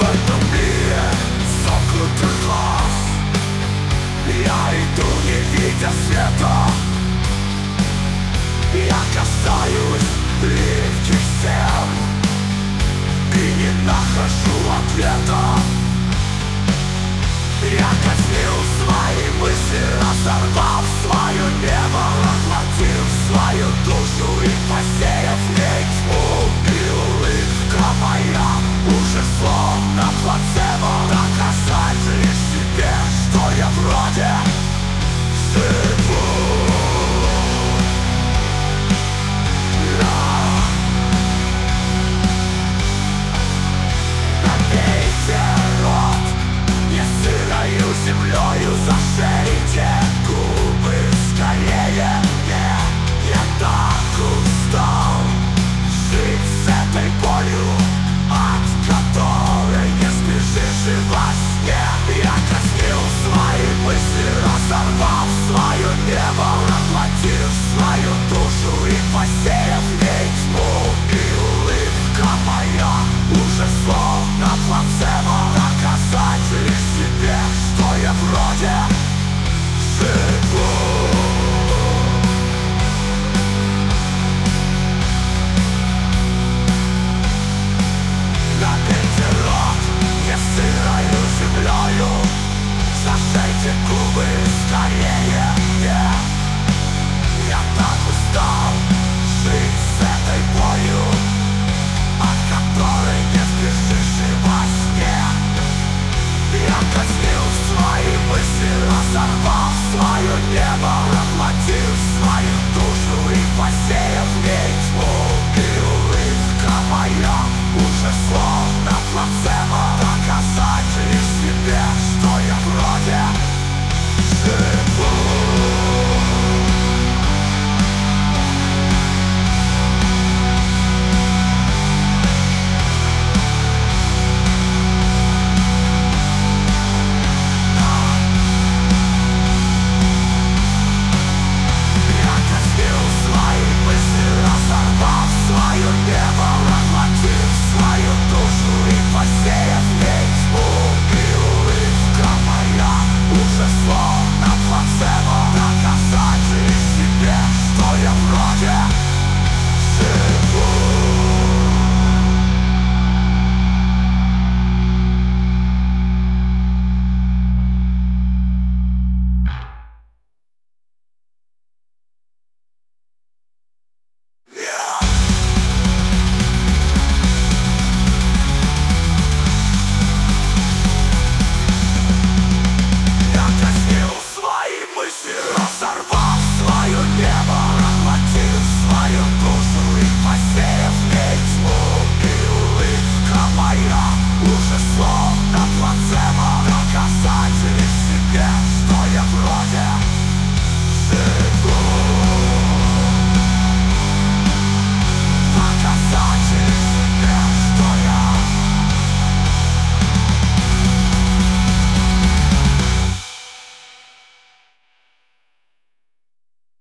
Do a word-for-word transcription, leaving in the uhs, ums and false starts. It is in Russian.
этом мире сомкнутых глаз я иду, не видя света. Я касаюсь легких стен и не нахожу ответа. Я казнил свои мысли, разорвав свое небо, охватив свою душу и посеяв в ней тьму. И улыбка моя уже словно плацебо, доказать лишь себе, что я вроде живу. Набейте рот, не сырою землею зашейте губы скорее мне. Я так устал жить с этой болью, от которой не сбежишь и во сне. Я казнил свои мысли, разорвав свое небо, охватив свою душу и посеяв в ней тьму. И улыбка моя уже словно плацебо, доказать лишь себе, что я вроде живу. Набейте рот, не сырою землею, зашейте губы скорее мне. Я так устал жить с этой болью, от которой не сбежишь и во сне. Я казнил свои мысли, разорвав свое небо,